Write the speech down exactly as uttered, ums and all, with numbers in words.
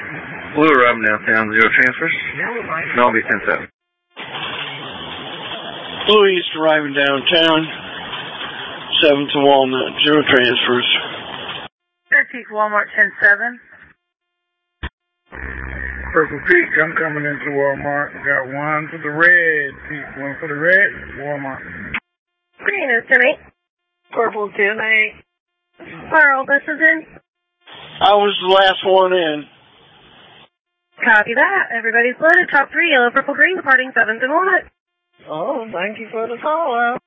Blue arriving downtown, zero transfers. Melby ten seven. Blue East arriving downtown, seven to Walnut, zero transfers. Peak Walmart ten seven. Purple Peak, I'm coming into Walmart. Got one for the red Peak, one for the red Walmart. Green is ten eight. Purple ten eight. Pearl, this is in. I was the last one in. Copy that. Everybody's loaded. Top three, yellow, purple, green, departing seventh and Walnut. Oh, thank you for the call out.